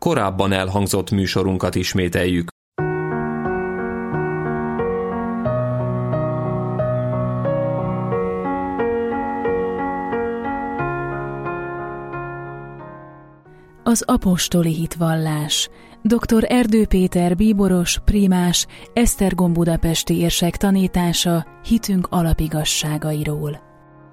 korábban elhangzott műsorunkat ismételjük. Az apostoli hitvallás. Dr. Erdő Péter bíboros, prímás, Esztergom budapesti érsek tanítása hitünk alapigasságairól.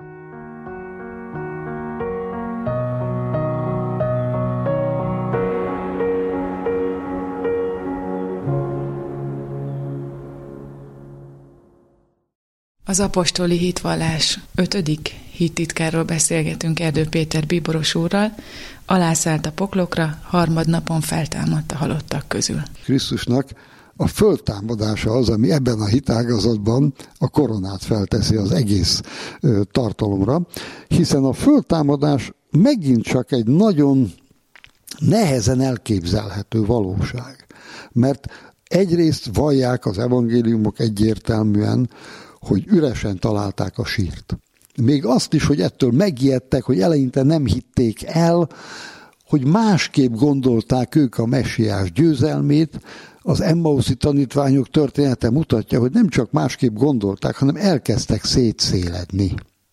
Az apostoli hitvallás 5. hittitkáról beszélgetünk Erdő Péter bíboros úrral. Alászállt a poklokra, harmadnapon feltámadt a halottak közül. Krisztusnak a föltámadása az, ami ebben a hitágazatban a koronát felteszi az egész tartalomra, hiszen a föltámadás megint csak egy nagyon nehezen elképzelhető valóság. Mert egyrészt vallják az evangéliumok egyértelműen, hogy üresen találták a sírt. Még azt is, hogy ettől megijedtek, hogy eleinte nem hitték el, hogy másképp gondolták ők a messiás győzelmét. Az emmauszi tanítványok története mutatja, hogy nem csak másképp gondolták, hanem elkezdtek szétszéledni.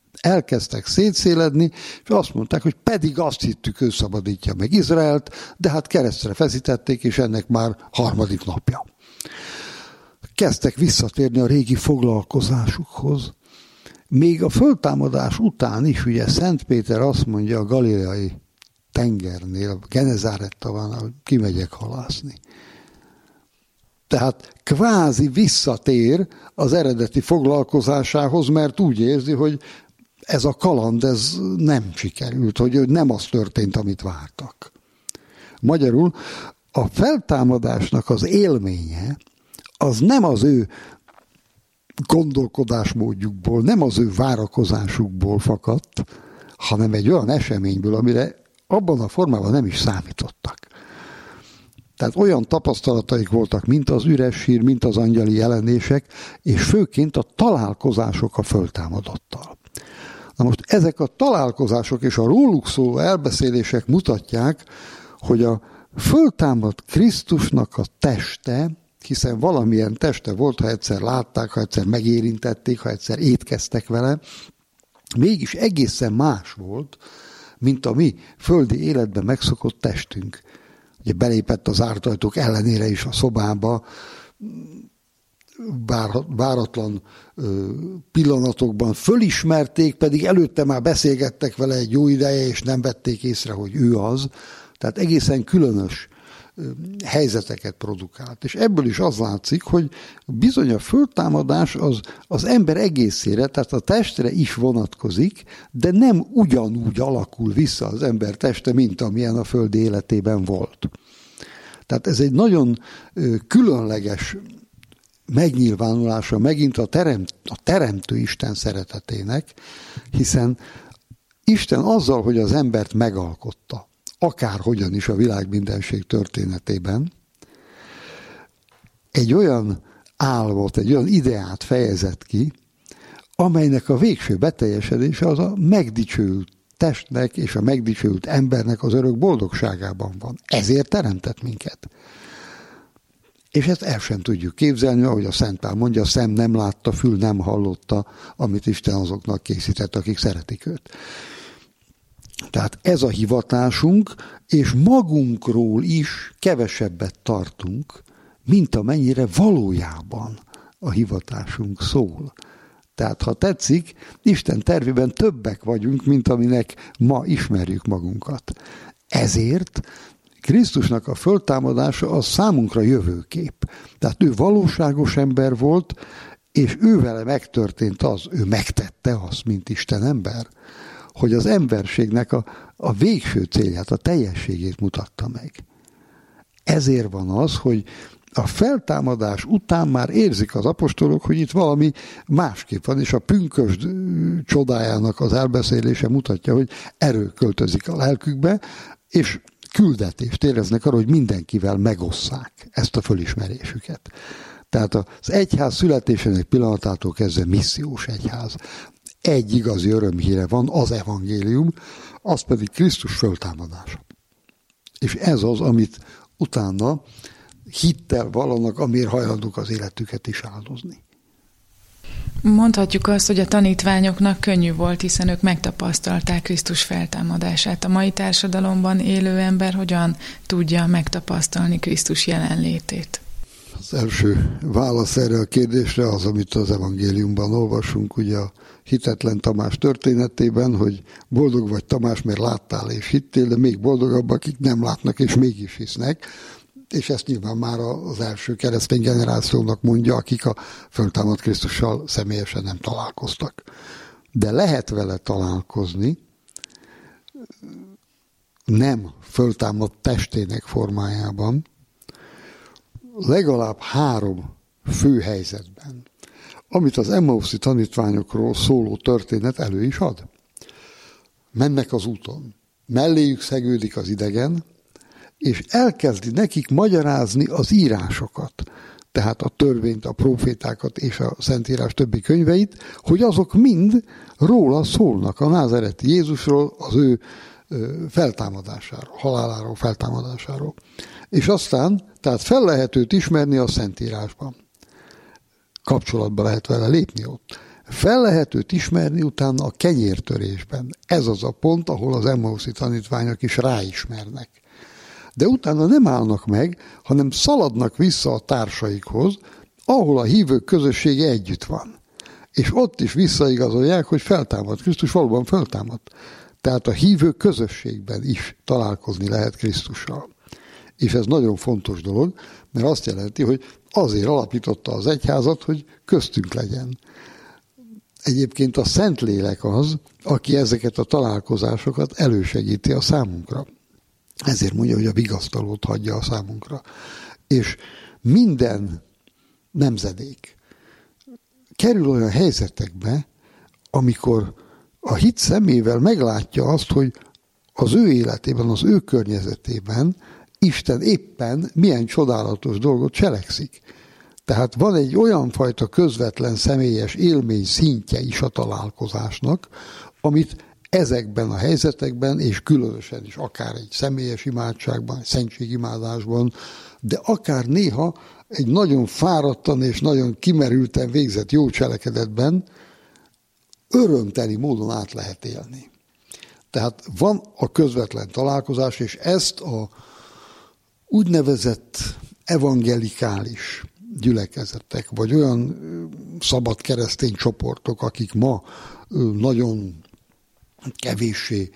És azt mondták, hogy pedig azt hittük, ő szabadítja meg Izraelt, de hát keresztre feszítették, és ennek már harmadik napja. Kezdtek visszatérni a régi foglalkozásukhoz. Még a föltámadás után is, ugye Szent Péter azt mondja a galileai tengernél, Genezáretta van, kimegyek halászni. Tehát kvázi visszatér az eredeti foglalkozásához, mert úgy érzi, hogy ez a kaland, ez nem sikerült, hogy nem az történt, amit vártak. Magyarul a feltámadásnak az élménye, az nem az ő gondolkodásmódjukból, nem az ő várakozásukból fakadt, hanem egy olyan eseményből, amire abban a formában nem is számítottak. Tehát olyan tapasztalataik voltak, mint az üres sír, mint az angyali jelenések, és főként a találkozások a föltámadottal. Na most ezek a találkozások és a róluk szóló elbeszélések mutatják, hogy a föltámadt Krisztusnak a teste, hiszen valamilyen teste volt, ha egyszer látták, ha egyszer megérintették, ha egyszer étkeztek vele, mégis egészen más volt, mint a mi földi életben megszokott testünk. Ugye belépett az zárt ajtók ellenére is a szobába, váratlan pillanatokban fölismerték, pedig előtte már beszélgettek vele egy jó ideje, és nem vették észre, hogy ő az. Tehát egészen különös helyzeteket produkált. És ebből is az látszik, hogy bizony a föltámadás az ember egészére, tehát a testre is vonatkozik, de nem ugyanúgy alakul vissza az ember teste, mint amilyen a földi életében volt. Tehát ez egy nagyon különleges megnyilvánulása megint a teremtő Isten szeretetének, hiszen Isten azzal, hogy az embert megalkotta, akárhogyan is a világmindenség történetében, egy olyan álmot, egy olyan ideát fejezett ki, amelynek a végső beteljesedése az a megdicsőült testnek és a megdicsőült embernek az örök boldogságában van. Ezért teremtett minket. És ezt el sem tudjuk képzelni, ahogy a Szent Pál mondja, a szem nem látta, fül nem hallotta, amit Isten azoknak készített, akik szeretik őt. Tehát ez a hivatásunk, és magunkról is kevesebbet tartunk, mint amennyire valójában a hivatásunk szól. Tehát, ha tetszik, Isten tervében többek vagyunk, mint aminek ma ismerjük magunkat. Ezért Krisztusnak a föltámadása az számunkra jövőkép. Tehát ő valóságos ember volt, és ővele megtörtént az, ő megtette azt, mint Isten ember, hogy az emberségnek a végső célját, a teljességét mutatta meg. Ezért van az, hogy a feltámadás után már érzik az apostolok, hogy itt valami másképp van, és a pünkösd csodájának az elbeszélése mutatja, hogy erő költözik a lelkükbe, és küldetést éreznek arra, hogy mindenkivel megosszák ezt a fölismerésüket. Tehát az egyház születésének pillanatától kezdve missziós egyház. Egy igazi örömhíre van, az evangélium, az pedig Krisztus föltámadása. És ez az, amit utána hittel vallanak, amiért hajlandók az életüket is áldozni. Mondhatjuk azt, hogy a tanítványoknak könnyű volt, hiszen ők megtapasztalták Krisztus feltámadását. A mai társadalomban élő ember hogyan tudja megtapasztalni Krisztus jelenlétét? Az első válasz erre a kérdésre az, amit az evangéliumban olvasunk, ugye a hitetlen Tamás történetében, hogy boldog vagy Tamás, mert láttál és hittél, de még boldogabb, akik nem látnak és mégis hisznek. És ezt nyilván már az első keresztény generációnak mondja, akik a föltámadt Krisztussal személyesen nem találkoztak. De lehet vele találkozni, nem föltámadt testének formájában, legalább 3 fő helyzetben, amit az Emmauszi tanítványokról szóló történet elő is ad. Mennek az úton, melléjük szegődik az idegen, és elkezdi nekik magyarázni az írásokat, tehát a törvényt, a profétákat és a Szentírás többi könyveit, hogy azok mind róla szólnak, a názáreti Jézusról, az ő feltámadásáról, haláláról, feltámadásáról. És aztán, tehát fel lehet őt ismerni a Szentírásban. Kapcsolatba lehet vele lépni ott. Fel lehet őt ismerni utána a kenyértörésben. Ez az a pont, ahol az Emmauszi tanítványok is ráismernek. De utána nem állnak meg, hanem szaladnak vissza a társaikhoz, ahol a hívők közössége együtt van. És ott is visszaigazolják, hogy feltámad. Krisztus valóban feltámadt. Tehát a hívők közösségben is találkozni lehet Krisztussal. És ez nagyon fontos dolog, mert azt jelenti, hogy azért alapította az egyházat, hogy köztünk legyen. Egyébként a Szentlélek az, aki ezeket a találkozásokat elősegíti a számunkra. Ezért mondja, hogy a vigasztalót hagyja a számunkra. És minden nemzedék kerül olyan helyzetekbe, amikor a hit szemével meglátja azt, hogy az ő életében, az ő környezetében Isten éppen milyen csodálatos dolgot cselekszik. Tehát van egy olyan fajta közvetlen személyes élmény szintje is a találkozásnak, amit ezekben a helyzetekben, és különösen is akár egy személyes imádságban, egy szentségimádásban, de akár néha egy nagyon fáradtan és nagyon kimerülten végzett jó cselekedetben örömteli módon át lehet élni. Tehát van a közvetlen találkozás, és ezt a úgynevezett evangelikális gyülekezetek, vagy olyan szabad keresztény csoportok, akik ma nagyon kevéssé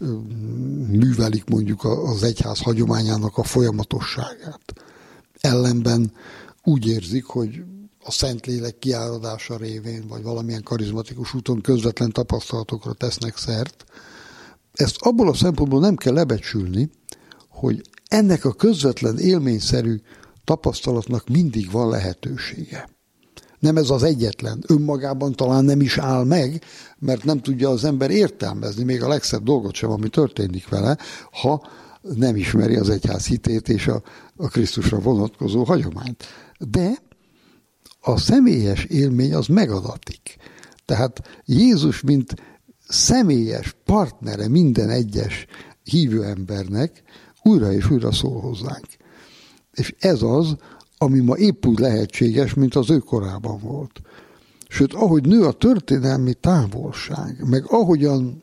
művelik mondjuk az egyház hagyományának a folyamatosságát. Ellenben úgy érzik, hogy a Szentlélek kiáradása révén, vagy valamilyen karizmatikus úton közvetlen tapasztalatokra tesznek szert. Ezt abból a szempontból nem kell lebecsülni, hogy ennek a közvetlen élményszerű tapasztalatnak mindig van lehetősége. Nem ez az egyetlen. Önmagában talán nem is áll meg, mert nem tudja az ember értelmezni még a legszebb dolgot sem, ami történik vele, ha nem ismeri az egyház hitét és a Krisztusra vonatkozó hagyományt. De a személyes élmény az megadatik. Tehát Jézus, mint személyes partnere minden egyes hívő embernek újra és újra szól hozzánk. És ez az, ami ma épp úgy lehetséges, mint az ő korában volt. Sőt, ahogy nő a történelmi távolság, meg ahogyan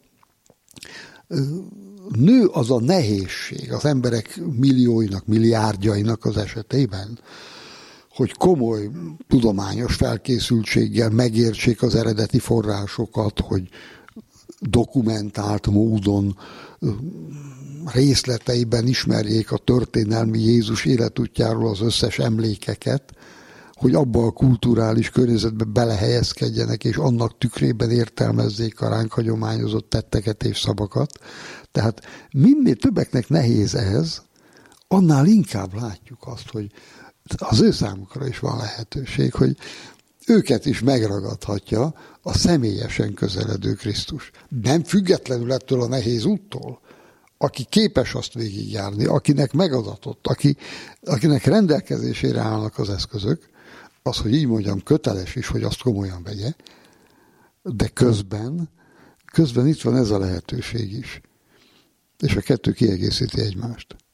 nő az a nehézség az emberek millióinak, milliárdjainak az esetében, hogy komoly tudományos felkészültséggel megértsék az eredeti forrásokat, hogy dokumentált módon részleteiben ismerjék a történelmi Jézus életútjáról az összes emlékeket, hogy abba a kulturális környezetbe belehelyezkedjenek, és annak tükrében értelmezzék a ránk hagyományozott tetteket és szavakat. Tehát minél többeknek nehéz ez, annál inkább látjuk azt, hogy az ő számukra is van lehetőség, hogy őket is megragadhatja a személyesen közeledő Krisztus. Nem függetlenül ettől a nehéz úttól, aki képes azt végigjárni, akinek megadatott, akinek rendelkezésére állnak az eszközök, az, hogy így mondjam, köteles is, hogy azt komolyan vegye, de közben itt van ez a lehetőség is. És a kettő kiegészíti egymást.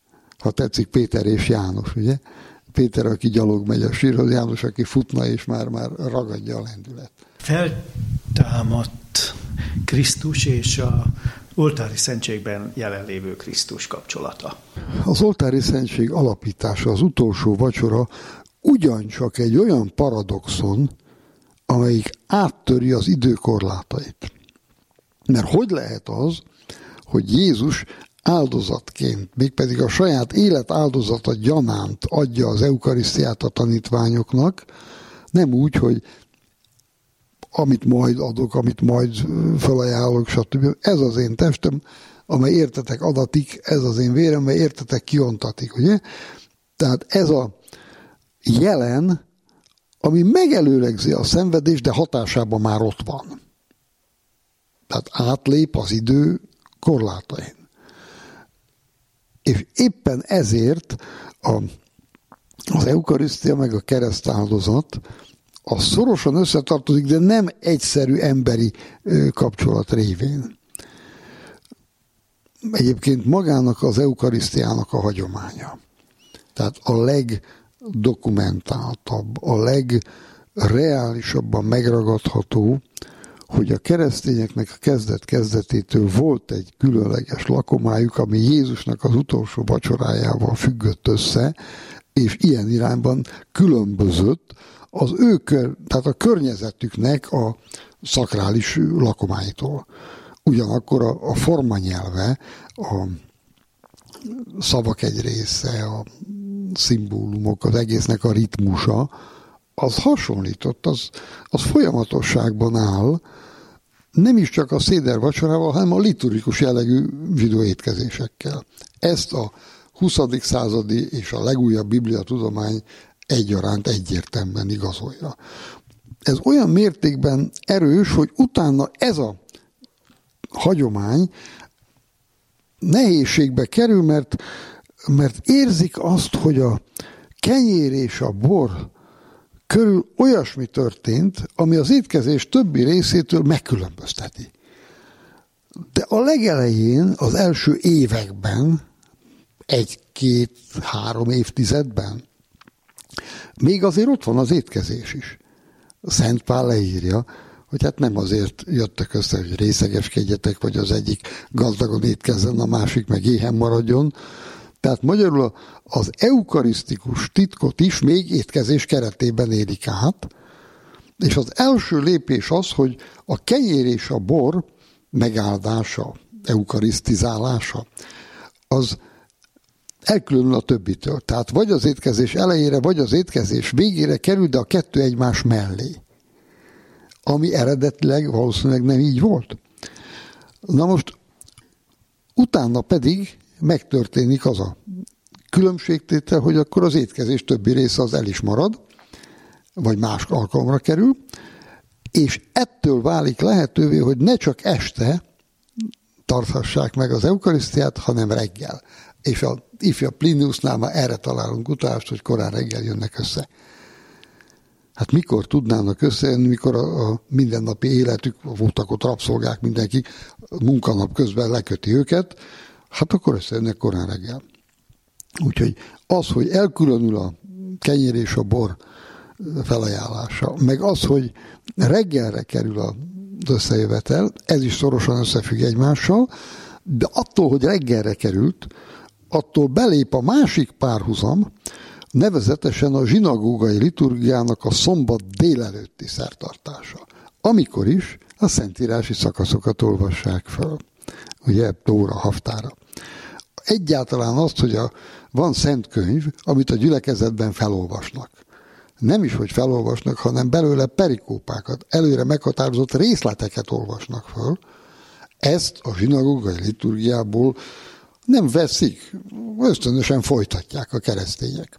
ha tetszik, Péter és János, ugye? Péter, aki gyalog megy a sírhoz, János, aki futna, és már ragadja a lendület. Feltámadt Krisztus és a oltári szentségben jelenlévő Krisztus kapcsolata. Az oltári szentség alapítása, az utolsó vacsora ugyancsak egy olyan paradoxon, amelyik áttöri az idő korlátait. Mert hogy lehet az, hogy Jézus áldozatként, mégpedig a saját élet áldozata gyanánt adja az eukarisztiát a tanítványoknak, nem úgy, hogy amit majd adok, amit majd felajánlok, stb. Ez az én testem, amely értetek adatik, ez az én vérem, amely értetek kiontatik, ugye? Tehát ez a jelen, ami megelőlegzi a szenvedést, de hatásában már ott van. Tehát átlép az idő korlátain. És éppen ezért az eukarisztia meg a keresztáldozat az szorosan összetartozik, de nem egyszerű emberi kapcsolat révén. Egyébként magának az eukarisztiának a hagyománya. Tehát a legdokumentáltabb, a legreálisabban megragadható, hogy a keresztényeknek a kezdet-kezdetétől volt egy különleges lakomájuk, ami Jézusnak az utolsó vacsorájával függött össze, és ilyen irányban különbözött az tehát a környezetüknek a szakrális lakomáitól. Ugyanakkor a formanyelve, a szavak egy része, a szimbólumok, az egésznek a ritmusa, az hasonlított, az folyamatosságban áll, nem is csak a széder vacsorával, hanem a liturgikus jellegű zsidó étkezésekkel. Ezt a 20. századi és a legújabb bibliatudomány egyaránt egyértelműen igazolja. Ez olyan mértékben erős, hogy utána ez a hagyomány nehézségbe kerül, mert érzik azt, hogy a kenyér és a bor körül olyasmi történt, ami az étkezés többi részétől megkülönbözteti. De a legelején, az első években, 1-2-3 évtizedben, még azért ott van az étkezés is. Szent Pál leírja, hogy hát nem azért jöttek össze, hogy részegeskedjetek, vagy az egyik gazdagon étkezzen, a másik meg éhen maradjon. Tehát magyarul az eukarisztikus titkot is még étkezés keretében élik át, és az első lépés az, hogy a kenyér és a bor megáldása, eukarisztizálása, az elkülönül a többitől. Tehát vagy az étkezés elejére, vagy az étkezés végére kerül, de a kettő egymás mellé. Ami eredetileg valószínűleg nem így volt. Na most utána pedig megtörténik az a különbségtétel, hogy akkor az étkezés többi része az el is marad, vagy más alkalomra kerül, és ettől válik lehetővé, hogy ne csak este tarthassák meg az eukarisztiát, hanem reggel. És a ifjabb Pliniusnál már erre találunk utalást, hogy korán reggel jönnek össze. Hát mikor tudnának összejönni, mikor a mindennapi életük, voltak ott rabszolgák, mindenki munkanap közben leköti őket, hát akkor összejönnek korán reggel. Úgyhogy az, hogy elkülönül a kenyér és a bor felajánlása, meg az, hogy reggelre kerül az összejövetel, ez is szorosan összefügg egymással, de attól, hogy reggelre került, attól belép a másik párhuzam, nevezetesen a zsinagógai liturgiának a szombat délelőtti szertartása. Amikor is a szentírási szakaszokat olvassák fel. Ugye, Tóra, Haftára. Egyáltalán azt, hogy van szent könyv, amit a gyülekezetben felolvasnak. Nem is, hogy felolvasnak, hanem belőle perikópákat, előre meghatározott részleteket olvasnak föl. Ezt a zsinagógai liturgiából nem veszik, ösztönösen folytatják a keresztények.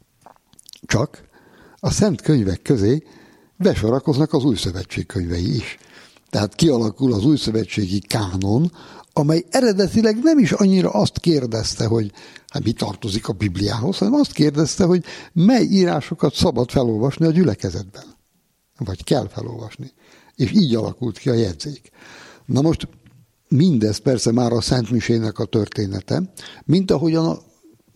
Csak a szent könyvek közé besorakoznak az új szövetség könyvei is. Tehát kialakul az új szövetségi kánon, amely eredetileg nem is annyira azt kérdezte, hogy hát mi tartozik a Bibliához, hanem azt kérdezte, hogy mely írásokat szabad felolvasni a gyülekezetben. Vagy kell felolvasni. És így alakult ki a jegyzék. Na most mindez persze már a Szent Misének a története, mint ahogyan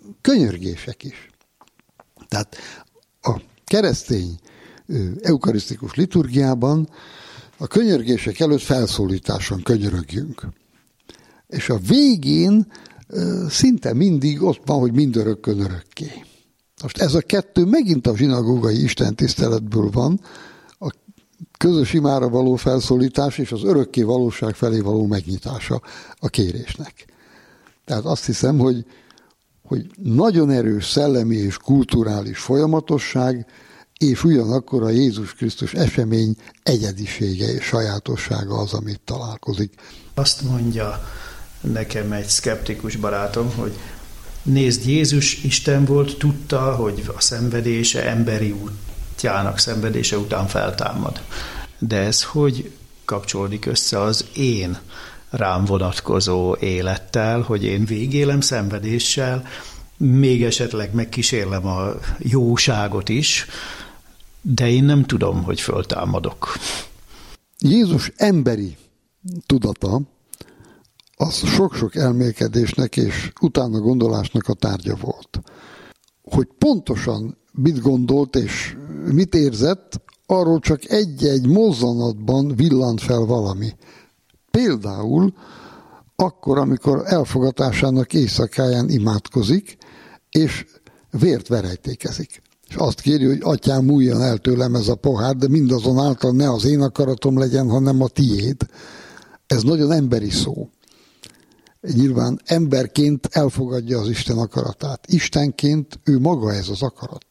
könyörgések is. Tehát a keresztény eukarisztikus liturgiában a könyörgések előtt felszólításon könyörögjünk. És a végén szinte mindig ott van, hogy mindörökkön örökké. Most ez a kettő megint a zsinagógai istentiszteletből van, a közös imára való felszólítás és az örökké valóság felé való megnyitása a kérésnek. Tehát azt hiszem, hogy nagyon erős szellemi és kulturális folyamatosság, és ugyanakkor a Jézus Krisztus esemény egyedisége és sajátossága az, amit találkozik. Azt mondja nekem egy szkeptikus barátom, hogy nézd, Jézus Isten volt, tudta, hogy a szenvedése emberi útjának szenvedése után feltámad. De ez hogy kapcsolódik össze az én rám vonatkozó élettel, hogy én végélem szenvedéssel, még esetleg megkísérlem a jóságot is, de én nem tudom, hogy föltámadok. Jézus emberi tudata az sok-sok elmélkedésnek és utána gondolásnak a tárgya volt. Hogy pontosan mit gondolt és mit érzett, arról csak egy-egy mozzanatban villant fel valami. Például akkor, amikor elfogatásának éjszakáján imádkozik, és vért verejtékezik. És azt kéri, hogy atyám, múljon el tőlem ez a pohár, de mindazonáltal ne az én akaratom legyen, hanem a tiéd. Ez nagyon emberi szó. Nyilván emberként elfogadja az Isten akaratát. Istenként ő maga ez az akarat.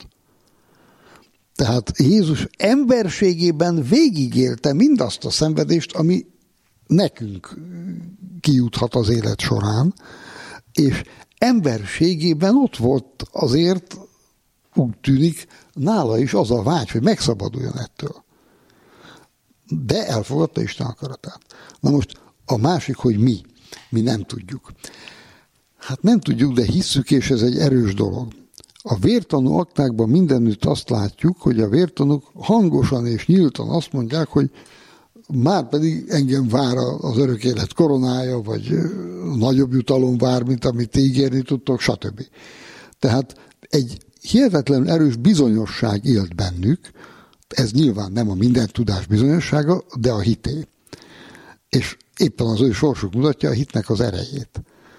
Tehát Jézus emberségében végigélte mindazt a szenvedést, ami nekünk kijuthat az élet során, és emberségében ott volt azért, úgy tűnik, nála is az a vágy, hogy megszabaduljon ettől. De elfogadta Isten akaratát. Na most a másik, hogy mi nem tudjuk. Hát nem tudjuk, de hisszük, és ez egy erős dolog. A vértanú aktákban mindenütt azt látjuk, hogy a vértanúk hangosan és nyíltan azt mondják, hogy már pedig engem vár az örök élet koronája, vagy nagyobb jutalom vár, mint amit ígérni tudtok, stb. Tehát egy hihetetlen erős bizonyosság élt bennük, ez nyilván nem a minden tudás bizonyossága, de a hité. És éppen az ő sorsuk mutatja a hitnek az erejét.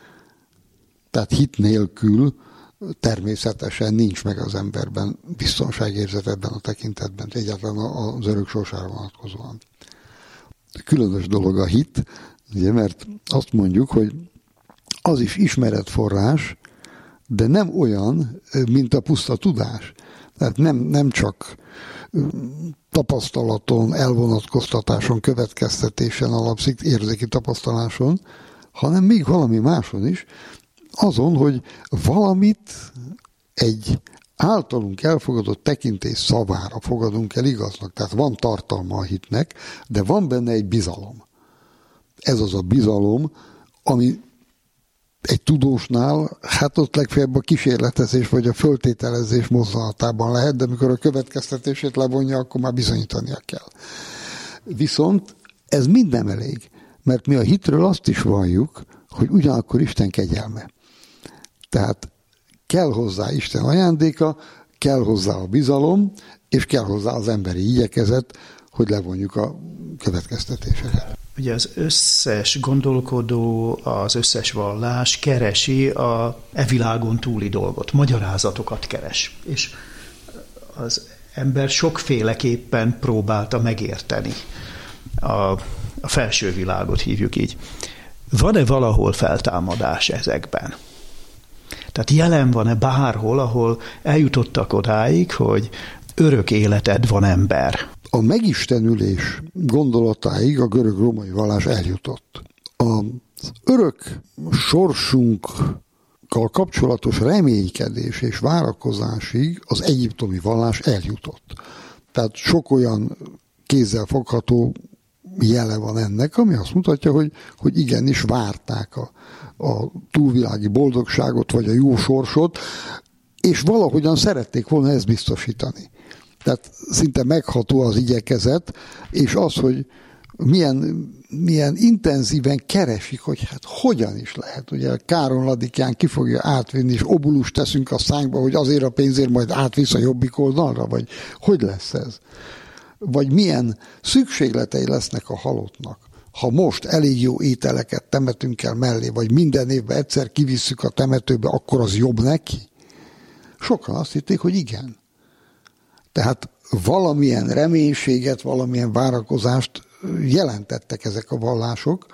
Tehát hit nélkül természetesen nincs meg az emberben biztonságérzet ebben a tekintetben, egyáltalán az örök sorsára vonatkozóan. Különös dolog a hit, ugye, mert azt mondjuk, hogy az is ismeretforrás, de nem olyan, mint a puszta tudás. Tehát nem csak tapasztalaton, elvonatkoztatáson, következtetésen alapszik, érzéki tapasztaláson, hanem még valami máson is, azon, hogy valamit egy általunk elfogadott tekintély szavára fogadunk el igaznak. Tehát van tartalma a hitnek, de van benne egy bizalom. Ez az a bizalom, ami egy tudósnál, hát ott legfeljebb a kísérletezés vagy a föltételezés mozzanatában lehet, de amikor a következtetését levonja, akkor már bizonyítania kell. Viszont ez mind nem elég, mert mi a hitről azt is valljuk, hogy ugyanakkor Isten kegyelme. Tehát kell hozzá Isten ajándéka, kell hozzá a bizalom, és kell hozzá az emberi igyekezet, hogy levonjuk a következtetéseket. Ugye az összes gondolkodó, az összes vallás keresi a világon túli dolgot, magyarázatokat keres. És az ember sokféleképpen próbálta megérteni a felső világot, hívjuk így. Van-e valahol feltámadás ezekben? Tehát jelen van-e bárhol, ahol eljutottak odáig, hogy örök életed van, ember? A megistenülés gondolatáig a görög-római vallás eljutott. Az örök sorsunkkal kapcsolatos reménykedés és várakozásig az egyiptomi vallás eljutott. Tehát sok olyan kézzel fogható jele van ennek, ami azt mutatja, hogy igenis várták a túlvilági boldogságot, vagy a jó sorsot, és valahogyan szerették volna ezt biztosítani. Tehát szinte megható az igyekezet, és az, hogy milyen intenzíven keresik, hogy hát hogyan is lehet. Ugye Káron Ladikján ki fogja átvinni, és obulust teszünk a szánkba, hogy azért a pénzért majd átvisz a jobbik oldalra, vagy hogy lesz ez? Vagy milyen szükségletei lesznek a halottnak. Ha most elég jó ételeket temetünk el mellé, vagy minden évben egyszer kivisszük a temetőbe, akkor az jobb neki? Sokan azt hitték, hogy igen. Tehát valamilyen reménységet, valamilyen várakozást jelentettek ezek a vallások,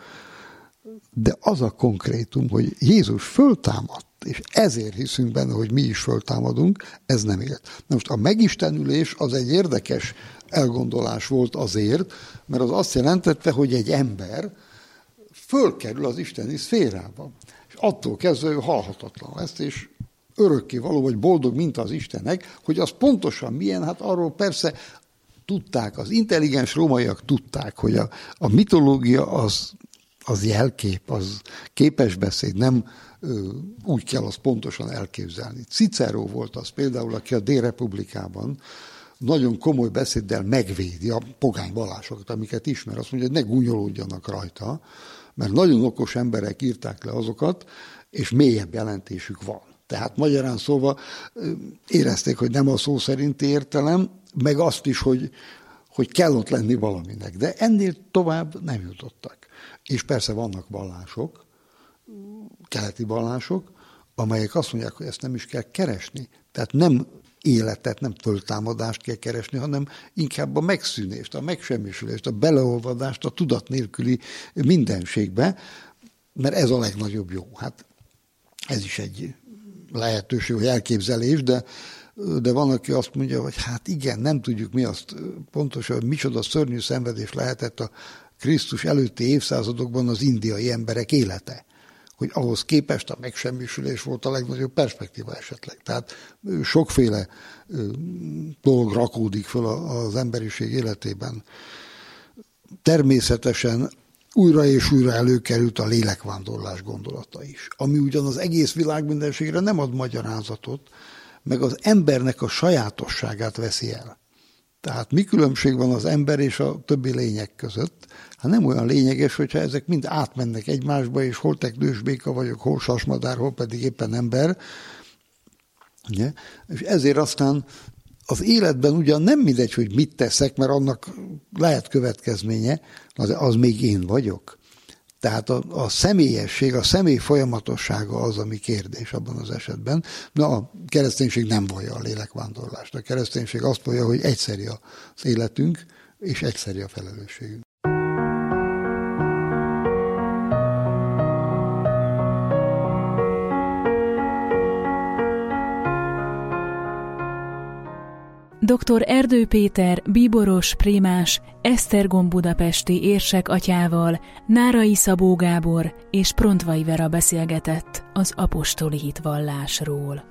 de az a konkrétum, hogy Jézus föltámadt, és ezért hiszünk benne, hogy mi is föltámadunk, ez nem élt. Na most a megistenülés az egy érdekes elgondolás volt azért, mert az azt jelentette, hogy egy ember fölkerül az isteni szférába. És attól kezdve ő halhatatlan lesz, és örökkévaló vagy boldog, mint az Istenek, hogy az pontosan milyen, hát arról persze tudták, az intelligens rómaiak tudták, hogy a mitológia az jelkép, az képesbeszéd, nem úgy kell azt pontosan elképzelni. Cicero volt az például, aki a Dél-Republikában nagyon komoly beszéddel megvédi a pogány vallásokat, amiket ismer. Azt mondja, hogy ne gúnyolódjanak rajta, mert nagyon okos emberek írták le azokat, és mélyebb jelentésük van. Tehát magyarán szólva érezték, hogy nem a szó szerinti értelem, meg azt is, hogy kell ott lenni valaminek. De ennél tovább nem jutottak. És persze vannak vallások, keleti vallások, amelyek azt mondják, hogy ezt nem is kell keresni. Tehát nem életet, nem föltámadást kell keresni, hanem inkább a megszűnést, a megsemmisülést, a beleolvadást a tudat nélküli mindenségbe, mert ez a legnagyobb jó. Hát ez is egy lehetőség, vagy elképzelés, de van, aki azt mondja, hogy hát igen, nem tudjuk mi azt pontosan, hogy micsoda szörnyű szenvedés lehetett a Krisztus előtti évszázadokban az indiai emberek élete. Hogy ahhoz képest a megsemmisülés volt a legnagyobb perspektíva esetleg. Tehát sokféle dolog rakódik föl az emberiség életében. Természetesen újra és újra előkerült a lélekvándorlás gondolata is, ami ugyan az egész világ mindenségre nem ad magyarázatot, meg az embernek a sajátosságát veszi el. Tehát mi különbség van az ember és a többi lények között? Hát nem olyan lényeges, hogyha ezek mind átmennek egymásba, és hol teknősbéka vagyok, hol sasmadár, hol pedig éppen ember. Ugye? És ezért aztán az életben ugyan nem mindegy, hogy mit teszek, mert annak lehet következménye, az még én vagyok. Tehát a személyesség, a személy folyamatossága az, ami kérdés abban az esetben. Na, a kereszténység nem vallja a lélekvándorlást. A kereszténység azt vallja, hogy egyszerű az életünk, és egyszerű a felelősségünk. Dr. Erdő Péter, bíboros, prímás, Esztergom budapesti érsek atyával, Nárai Szabó Gábor és Prontvai Vera beszélgetett az apostoli hitvallásról.